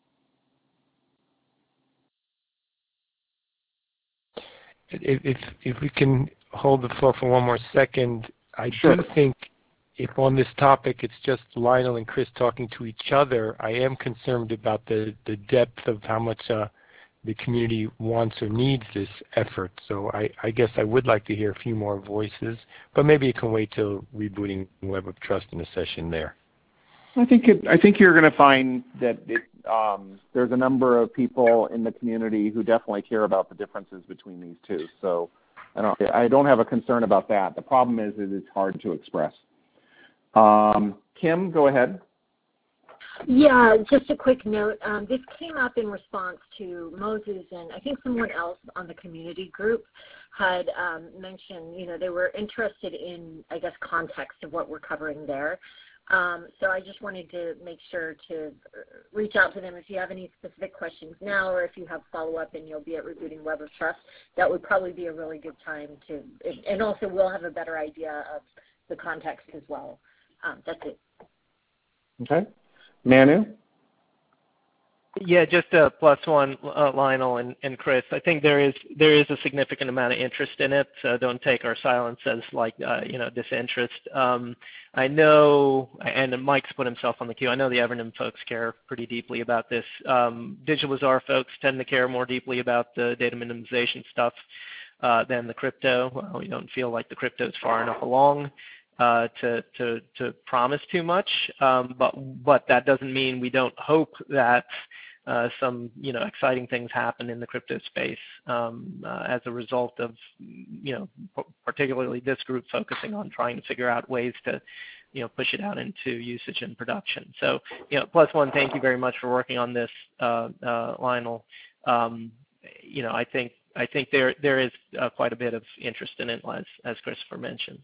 If, if, if we can hold the floor for one more second, I Sure. do think if on this topic it's just Lionel and Chris talking to each other, I am concerned about the, the depth of how much uh, the community wants or needs this effort. So I, I guess I would like to hear a few more voices, but maybe it can wait till rebooting Web of Trust in a session there. I think it, I think you're going to find that it, um, there's a number of people in the community who definitely care about the differences between these two. So I don't, I don't have a concern about that. The problem is that it's hard to express. Um, Kim, go ahead. Yeah, just a quick note. Um, this came up in response to Moses and I think someone else on the community group had um, mentioned, you know, they were interested in, I guess, context of what we're covering there. Um, so I just wanted to make sure to reach out to them if you have any specific questions now or if you have follow-up and you'll be at Rebooting Web of Trust. That would probably be a really good time to, and also we'll have a better idea of the context as well. Um, that's it. Okay. Manu? Yeah, just a plus one, uh, Lionel and, and Chris. I think there is there is a significant amount of interest in it. So don't take our silence as like uh, you know disinterest. Um, I know, and Mike's put himself on the queue. I know the Evernym folks care pretty deeply about this. Um, Digital Bazaar folks tend to care more deeply about the data minimization stuff uh, than the crypto. Well, we don't feel like the crypto is far enough along Uh, to, to, to promise too much, um, but, but that doesn't mean we don't hope that uh, some you know exciting things happen in the crypto space um, uh, as a result of you know particularly this group focusing on trying to figure out ways to you know push it out into usage and production. So you know plus one, thank you very much for working on this, uh, uh, Lionel. Um, you know I think I think there there is uh, quite a bit of interest in it, as as Christopher mentioned.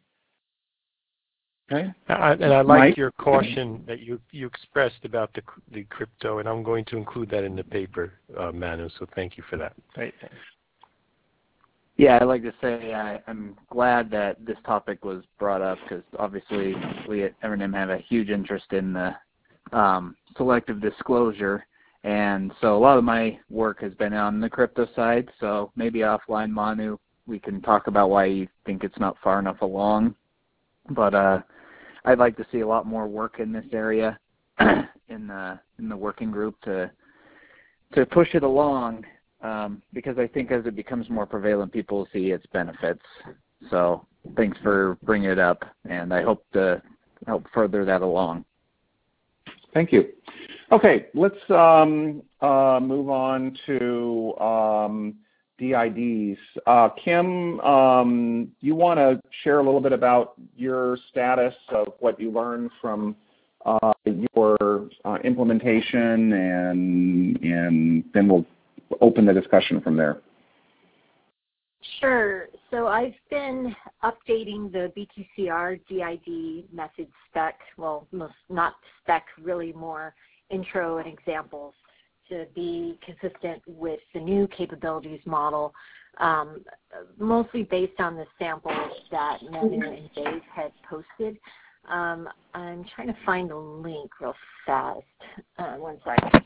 Okay. Uh, and I like Mike? your caution that you you expressed about the the crypto, and I'm going to include that in the paper, uh, Manu. So thank you for that. Great, thanks. Yeah, I'd like to say I, I'm glad that this topic was brought up because obviously we at Evernym have a huge interest in the um, selective disclosure, and so a lot of my work has been on the crypto side. So maybe offline, Manu, we can talk about why you think it's not far enough along. But uh, I'd like to see a lot more work in this area in the in the working group to to push it along um, because I think as it becomes more prevalent, people will see its benefits. So thanks for bringing it up, and I hope to help further that along. Thank you. Okay, let's um, uh, move on to um, D I Ds. Uh, Kim, um, you want to share a little bit about your status of what you learned from uh, your uh, implementation, and and then we'll open the discussion from there. Sure. So I've been updating the B T C R D I D method spec, well, most, not spec, really more intro and examples to be consistent with the new capabilities model, um, mostly based on the samples that Manu and Dave had posted. Um, I'm trying to find the link real fast. Uh, one second.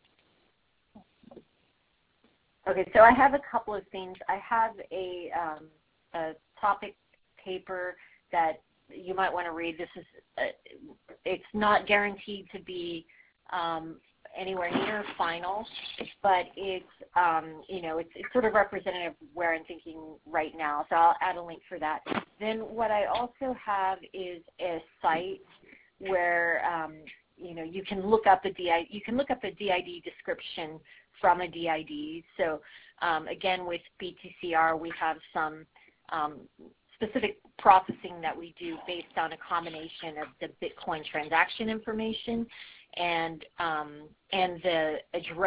Okay, so I have a couple of things. I have a, um, a topic paper that you might want to read. This is, uh, it's not guaranteed to be um, anywhere near final, but it's, um, you know, it's, it's sort of representative of where I'm thinking right now, so I'll add a link for that. Then what I also have is a site where, um, you know, you can look up a D I D, you can look up a D I D description from a D I D. So um, again, with B T C R, we have some um, specific processing that we do based on a combination of the Bitcoin transaction information and um, and the address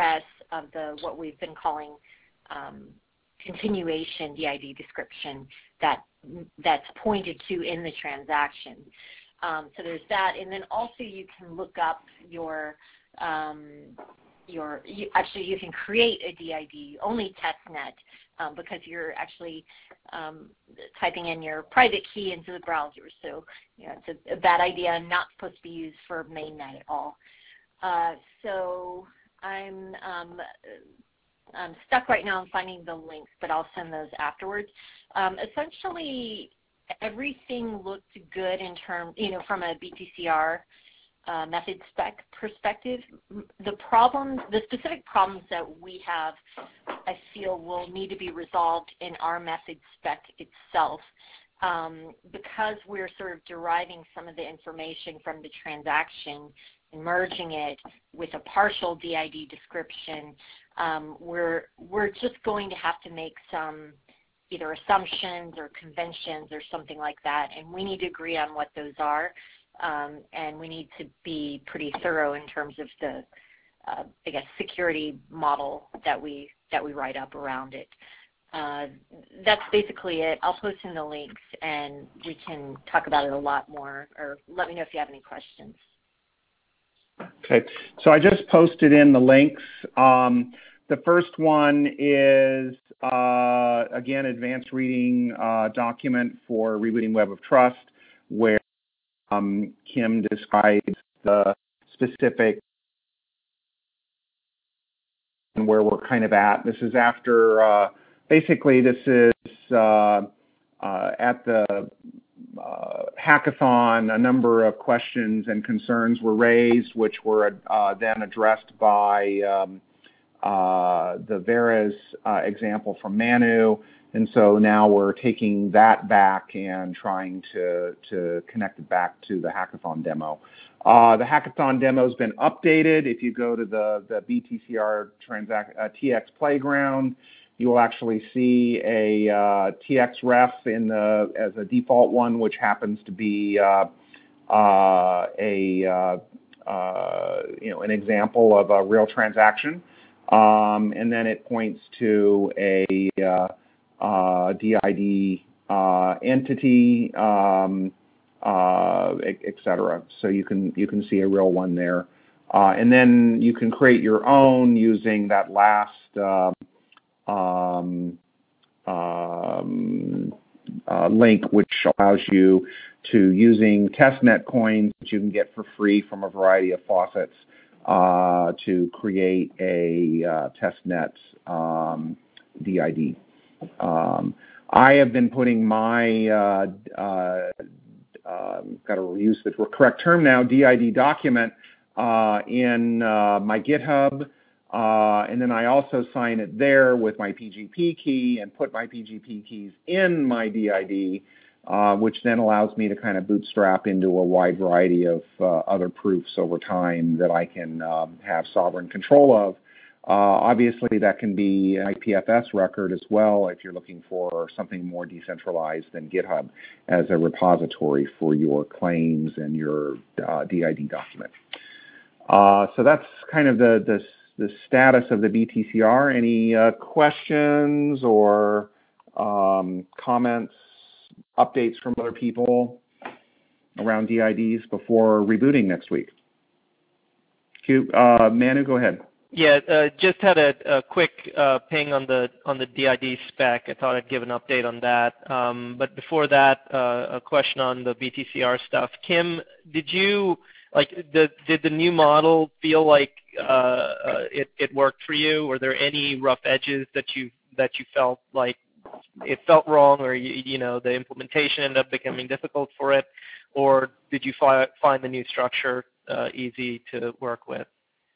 of the what we've been calling um, continuation D I D description that that's pointed to in the transaction. Um, so there's that, and then also you can look up your um, your you, actually you can create a D I D only testnet um, because you're actually um, typing in your private key into the browser. So you know it's a, a bad idea, not supposed to be used for mainnet at all. Uh, so I'm um, I'm stuck right now in finding the links, but I'll send those afterwards. Um, essentially, everything looked good in terms, you know, from a B T C R uh, method spec perspective. The problems, the specific problems that we have, I feel will need to be resolved in our method spec itself. Um, because we're sort of deriving some of the information from the transaction and merging it with a partial D I D description, um, we're, we're just going to have to make some either assumptions or conventions or something like that, and we need to agree on what those are, um, and we need to be pretty thorough in terms of the, uh, I guess, security model that we, that we write up around it. Uh, that's basically it. I'll post in the links, and we can talk about it a lot more, or let me know if you have any questions. Okay, so I just posted in the links. Um, the first one is, uh, again, advanced reading uh, document for rebooting Web of Trust, where um, Kim describes the specific and where we're kind of at. This is after, uh, basically this is uh, uh, at the Uh, hackathon, a number of questions and concerns were raised, which were uh, then addressed by um, uh, the Veras uh, example from Manu, and so now we're taking that back and trying to, to connect it back to the hackathon demo. Uh, the hackathon demo has been updated. If you go to the, the B T C R transact, uh, T X Playground, you will actually see a uh, T X ref in the, as a default one, which happens to be uh, uh, a uh, uh, you know an example of a real transaction, um, and then it points to a uh, uh, D I D uh, entity, um, uh, et cetera. So you can you can see a real one there, uh, and then you can create your own using that last. Uh, Um, um, uh, link, which allows you to, using testnet coins that you can get for free from a variety of faucets, uh, to create a uh, testnet um, D I D. Um, I have been putting my, uh, uh, uh, got to use the correct term now, D I D document uh, in uh, my GitHub. Uh, and then I also sign it there with my P G P key and put my P G P keys in my D I D, uh, which then allows me to kind of bootstrap into a wide variety of uh, other proofs over time that I can um, have sovereign control of. Uh, obviously, that can be an I P F S record as well if you're looking for something more decentralized than GitHub as a repository for your claims and your uh, D I D document. Uh, so that's kind of the, the the status of the B T C R. Any uh, questions or um, comments, updates from other people around D I Ds before rebooting next week? Q, uh, Manu, go ahead. Yeah, uh, just had a, a quick uh, ping on the on the D I D spec. I thought I'd give an update on that. Um, but before that, uh, a question on the B T C R stuff. Kim, did you like the did the new model feel like uh, uh, it it worked for you? Were there any rough edges that you that you felt like it felt wrong, or you, you know the implementation ended up becoming difficult for it, or did you fi find the new structure uh, easy to work with?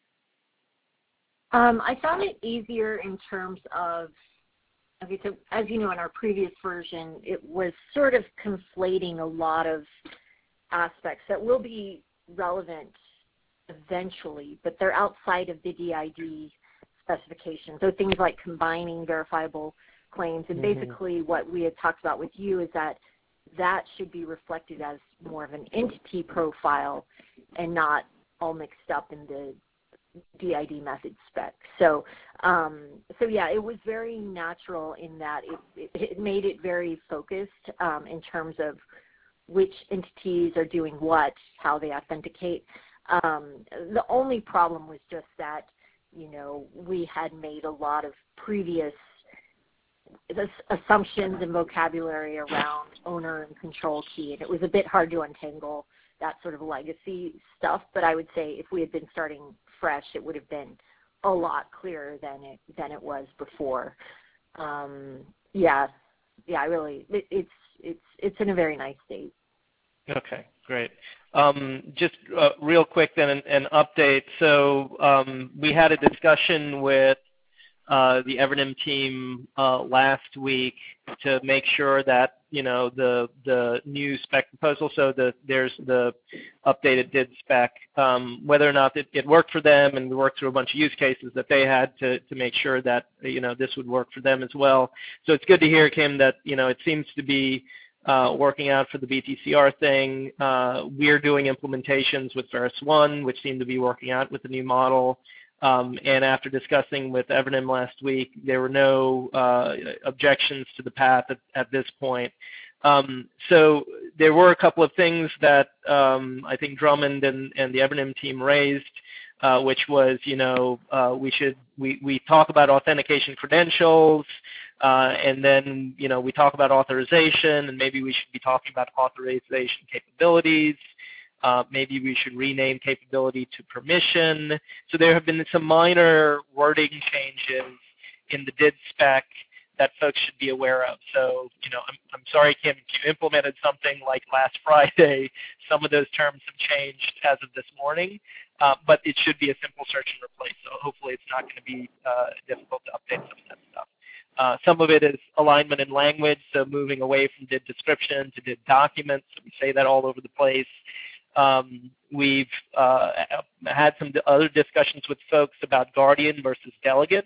Um, I found it easier in terms of, okay, so as you know, in our previous version, it was sort of conflating a lot of aspects that will be relevant eventually, but they're outside of the D I D specification. So things like combining verifiable claims, and mm-hmm. basically what we had talked about with you is that that should be reflected as more of an entity profile and not all mixed up in the D I D method spec. So, um, so yeah, it was very natural in that it, it, it made it very focused um, in terms of which entities are doing what, how they authenticate. Um, the only problem was just that, you know, we had made a lot of previous assumptions and vocabulary around owner and control key, and it was a bit hard to untangle that sort of legacy stuff. But I would say if we had been starting fresh, it would have been a lot clearer than it than it was before. Um, yeah, yeah, I really, it, it's it's it's in a very nice state. Okay, great. Um, just uh, real quick then, an, an update. So um, we had a discussion with uh, the Evernym team uh, last week to make sure that, you know, the the new spec proposal, so the, there's the updated D I D spec, um, whether or not it, it worked for them, and we worked through a bunch of use cases that they had to, to make sure that, you know, this would work for them as well. So it's good to hear, Kim, that, you know, it seems to be Uh, working out for the B T C R thing. Uh, we're doing implementations with Verus One, which seem to be working out with the new model. Um, and after discussing with Evernym last week, there were no uh, objections to the path at, at this point. Um, so there were a couple of things that um, I think Drummond and, and the Evernym team raised, uh, which was, you know, uh, we should we, we talk about authentication credentials, uh, and then, you know, we talk about authorization, and maybe we should be talking about authorization capabilities. Uh, maybe we should rename capability to permission. So there have been some minor wording changes in the D I D spec that folks should be aware of. So, you know, I'm, I'm sorry, Kim, if you implemented something like last Friday, some of those terms have changed as of this morning, uh, but it should be a simple search and replace. So hopefully it's not going to be uh, difficult to update some of that stuff. Uh, some of it is alignment in language, so moving away from D I D description to D I D documents. So we say that all over the place. Um, we've uh, had some other discussions with folks about Guardian versus Delegate.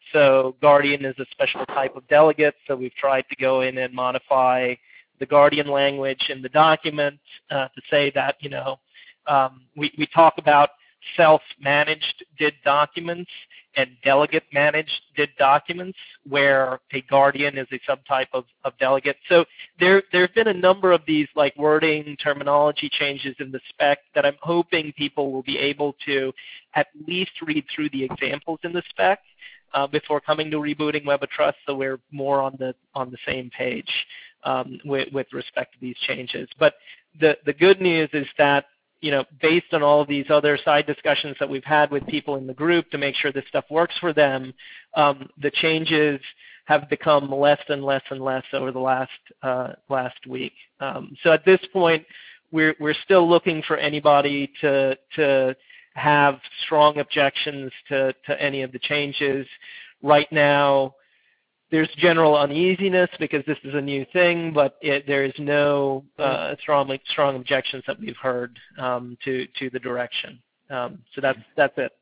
So Guardian is a special type of delegate, so we've tried to go in and modify the Guardian language in the document uh, to say that, you know, um, we, we talk about self-managed D I D documents and delegate-managed D I D documents, where a Guardian is a subtype of, of delegate. So there there have been a number of these like wording, terminology changes in the spec that I'm hoping people will be able to at least read through the examples in the spec uh, before coming to rebooting Web of Trust, so we're more on the on the same page um, with, with respect to these changes. But the the good news is that, you know, based on all of these other side discussions that we've had with people in the group to make sure this stuff works for them, um, the changes have become less and less and less over the last uh, last week. Um, so at this point, we're we're still looking for anybody to to have strong objections to to any of the changes. Right now, there's general uneasiness because this is a new thing, but it, there is no uh, strong, strong objections that we've heard um, to to the direction. Um, so that's that's it.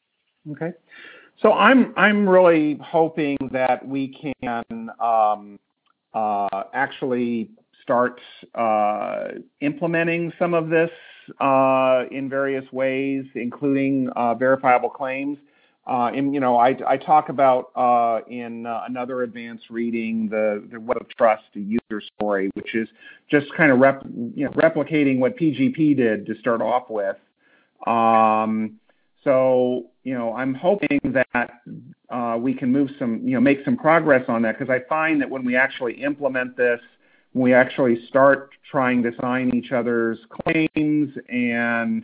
Okay. So I'm I'm really hoping that we can um, uh, actually start uh, implementing some of this uh, in various ways, including uh, verifiable claims. Uh, and, you know, I, I talk about uh, in uh, another advanced reading the, the Web of Trust user story, which is just kind of rep, you know, replicating what P G P did to start off with. Um, so, you know, I'm hoping that uh, we can move some, you know, make some progress on that, because I find that when we actually implement this, when we actually start trying to sign each other's claims and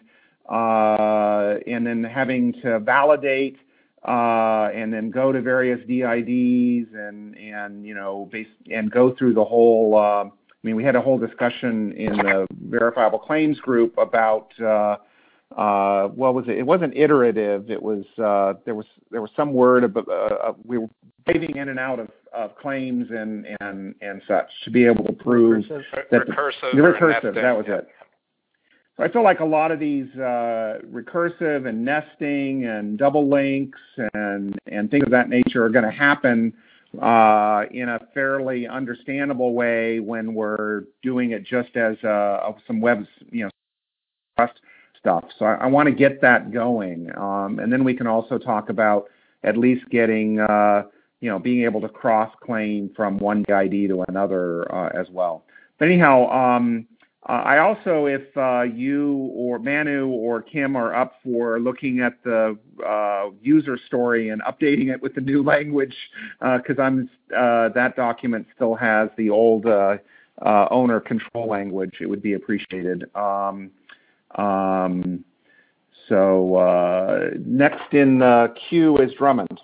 uh, and then having to validate Uh, and then go to various D I Ds and, and you know, base, and go through the whole, uh, I mean, we had a whole discussion in the verifiable claims group about, uh, uh, what was it? It wasn't iterative. It was, uh, there was, there was some word about, uh, we were waving in and out of, of claims and, and, and such to be able to prove recursive, that recursive, the, the recursive, nesting, that was yeah. it. So I feel like a lot of these uh, recursive and nesting and double links and, and things of that nature are going to happen uh, in a fairly understandable way when we're doing it just as uh, some web, you know, stuff. So I, I want to get that going, um, and then we can also talk about at least getting, uh, you know, being able to cross-claim from one D I D to another uh, as well. But anyhow, um, uh, I also, if uh, you or Manu or Kim are up for looking at the uh, user story and updating it with the new language, because uh, I'm uh, that document still has the old uh, uh, owner control language, it would be appreciated. Um, um, so uh, next in uh, queue is Drummond.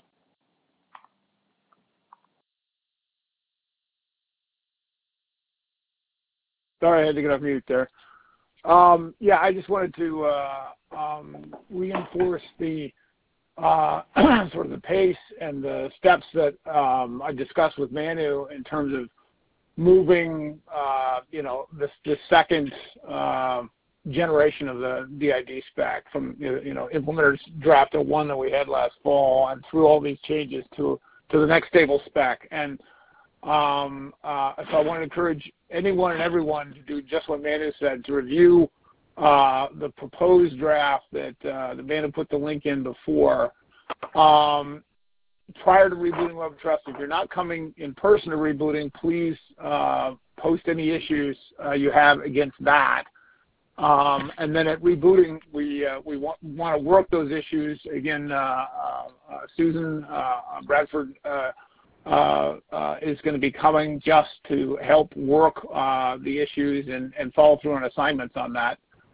Sorry, I had to get off mute there. Um, yeah, I just wanted to uh, um, reinforce the uh, sort of the pace and the steps that um, I discussed with Manu in terms of moving, uh, you know, this, this second uh, generation of the D I D spec from, you know, implementers draft to one that we had last fall and through all these changes to to the next stable spec. And um, uh, so I want to encourage anyone and everyone to do just what Manu said, to review uh, the proposed draft that, uh, that Manu put the link in before. Um, prior to rebooting Web of Trust, if you're not coming in person to rebooting, please uh, post any issues uh, you have against that. Um, and then at rebooting, we uh, we want, want to work those issues. Again, uh, uh, Susan uh, Bradford uh, uh, uh, is going to be coming just to help work uh, the issues and, and follow through on assignments on that.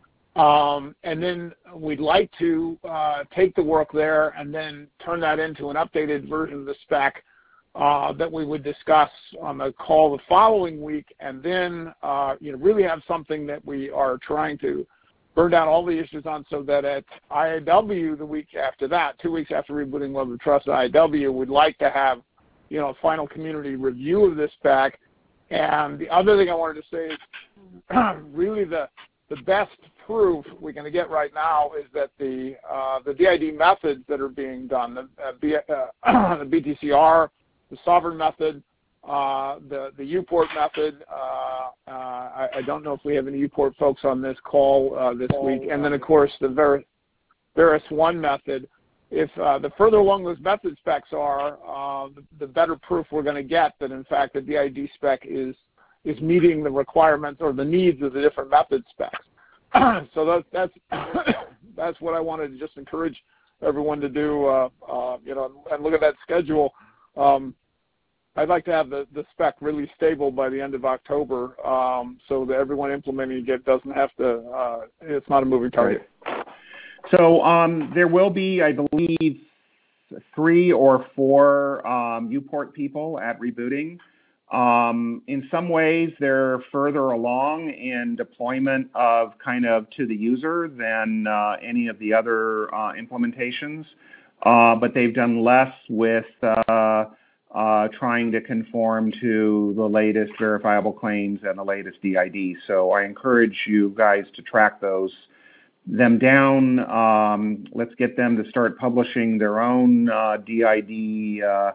Um, and then we'd like to uh, take the work there and then turn that into an updated version of the spec uh, that we would discuss on the call the following week, and then uh, you know, really have something that we are trying to burn down all the issues on, so that at I A W the week after that, two weeks after rebooting Web of Trust at I A W, we'd like to have, you know, a final community review of this spec. And the other thing I wanted to say is really the the best proof we're going to get right now is that the uh, the D I D methods that are being done, the, uh, B, uh, the B T C R, the sovereign method, uh, the the U port method. Uh, uh, I, I don't know if we have any U port folks on this call uh, this week, and then of course the Ver Verus one method. If uh, the further along those method specs are, uh, the, the better proof we're going to get that in fact the D I D spec is is meeting the requirements or the needs of the different method specs. So that, that's that's what I wanted to just encourage everyone to do. Uh, uh, you know, and look at that schedule. Um, I'd like to have the, the spec really stable by the end of October, um, so that everyone implementing it doesn't have to. Uh, it's not a moving target. Right. So um, there will be, I believe, three or four um, U port people at rebooting. Um, in some ways, they're further along in deployment of kind of to the user than uh, any of the other uh, implementations, uh, but they've done less with uh, uh, trying to conform to the latest verifiable claims and the latest D I D. So I encourage you guys to track those them down. Um, let's get them to start publishing their own uh, D I D uh,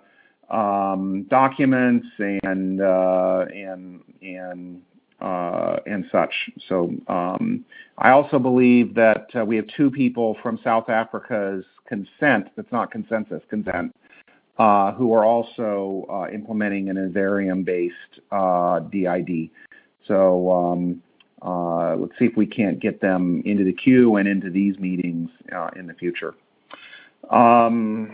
um, documents and uh, and and uh, and such. So um, I also believe that uh, we have two people from South Africa's consent. That's not consensus. Consent. Uh, who are also uh, implementing an Invariam-based uh, D I D. So um, uh, let's see if we can't get them into the queue and into these meetings uh, in the future. Um,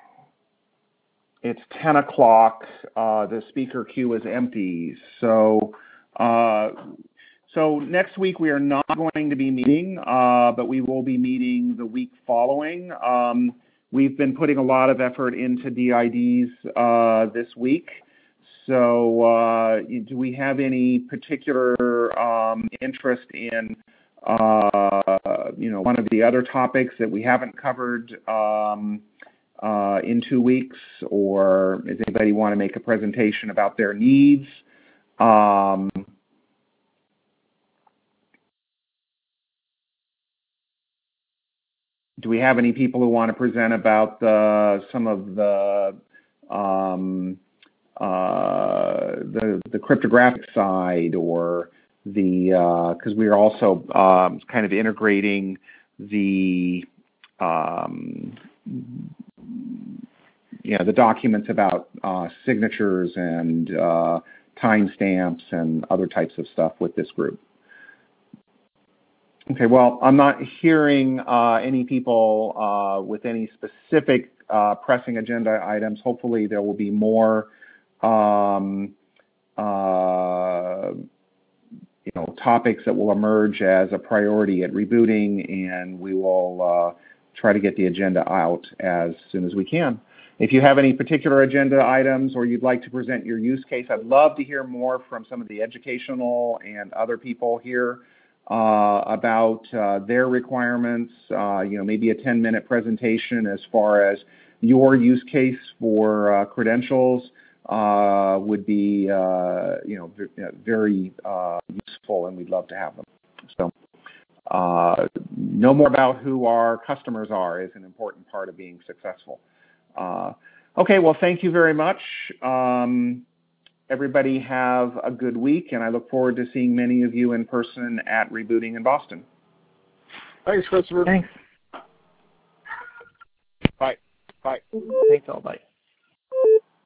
it's ten o'clock. Uh, the speaker queue is empty. So, uh, so next week we are not going to be meeting, uh, but we will be meeting the week following. Um, We've been putting a lot of effort into D I Ds uh, this week. So uh, do we have any particular um, interest in, uh, you know, one of the other topics that we haven't covered um, uh, in two weeks? Or does anybody want to make a presentation about their needs? Um, Do we have any people who want to present about the, some of the um, uh, the, the cryptographic side, or the because uh, we are also um, kind of integrating the um, yeah, the documents about uh, signatures and uh, timestamps and other types of stuff with this group. Okay, well, I'm not hearing uh, any people uh, with any specific uh, pressing agenda items. Hopefully there will be more um, uh, you know, topics that will emerge as a priority at rebooting, and we will uh, try to get the agenda out as soon as we can. If you have any particular agenda items or you'd like to present your use case, I'd love to hear more from some of the educational and other people here uh, about uh, their requirements, uh, you know, maybe a ten minute presentation as far as your use case for uh, credentials uh, would be, uh, you know, very uh, useful, and we'd love to have them. So uh, know more about who our customers are is an important part of being successful. Uh, okay, well, thank you very much. Um, everybody have a good week, and I look forward to seeing many of you in person at Rebooting in Boston. Thanks, Christopher. Thanks. Bye. Bye. Thanks all. Bye.